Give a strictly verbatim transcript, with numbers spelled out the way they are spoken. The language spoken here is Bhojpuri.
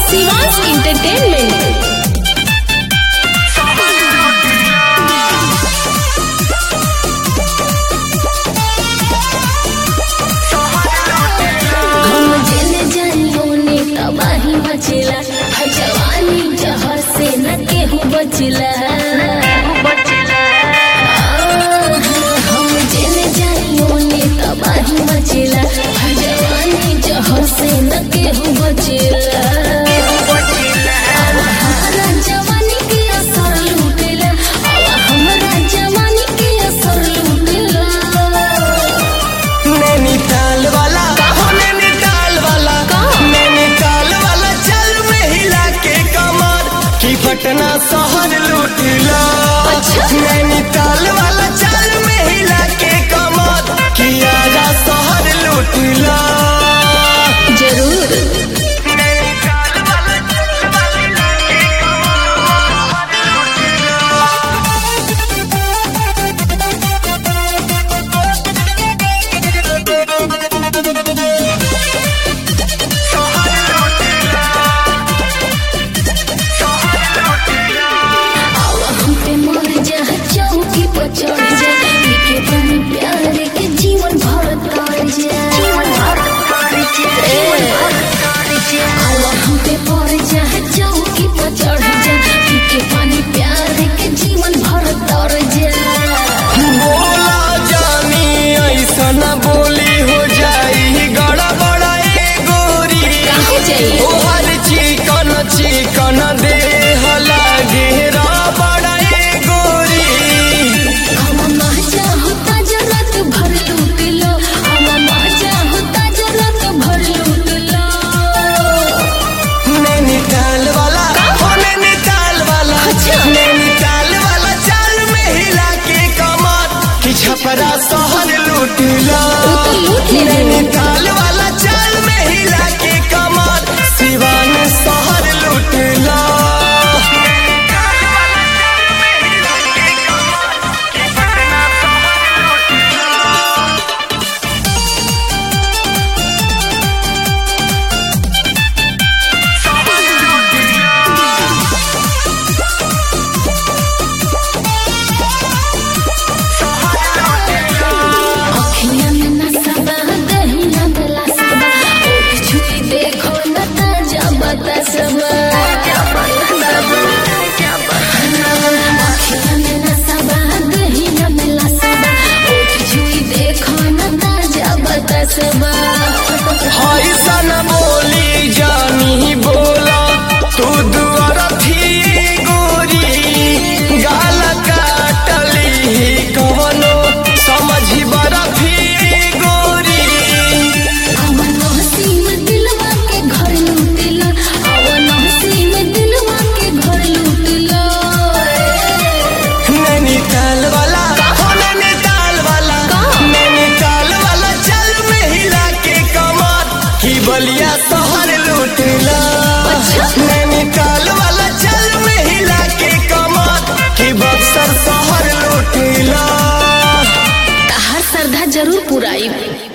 शिवांश एंटरटेनमेंट। तबाही मचला जवानी जहर से न केहू बचला। हम जेने जाइयो ने तबाही मचला जवानी जहर से न केहू बचला। हमारा जवानी के असर लूटेला, हमारा जवानी के असर लूटेला। नैनीताल वाला नैनीताल वाला नैनीताल वाला चल में हिला के कमर की पटना शहर लूटला। नैनीताल वाला चल में हिला के कमर की आजा शहर लूटला। जरूर चौकी पर चढ़ जा के बनी प्यार के जीवन भर कर जा। हम पे पड़ जा चौकी पर चढ़ जा के पानी प्यार के जीवन भर तर जा। बोला जानी ऐसा न बोली हो जाई गड़ा बड़ा ए गोरी। हो जाई ओ हर चिकन चिकन दे लागे रा बड़ा ए गोरी। हम मजा होता जरूरत भर लूट लो, हम मजा होता जरूरत भर लूट लो। नैनीताल वाला हो नैनीताल वाला नैनीताल वाला चाल में हिला के कमर की छपरा शहर लूटला। नैनीताल वाला चाल में हिला के कमर सिवान शहर लूटला। ऐसा न बोली जानी बोला तू दुआरा थी गोरी। गाल काटली कवनो समझी बड़ा थी गोरी। दिलवा के घर लूटला, दिलवा के घर लूटला। नैनीताल वाला हो नैनीताल वाला नैनीताल वाला चल में हिला के कमर की बलिया शहर लूटला। नैनीताल वाला चल में हिला के कमर की बक्सर शहर लूटला। हर श्रद्धा जरूर पुराई।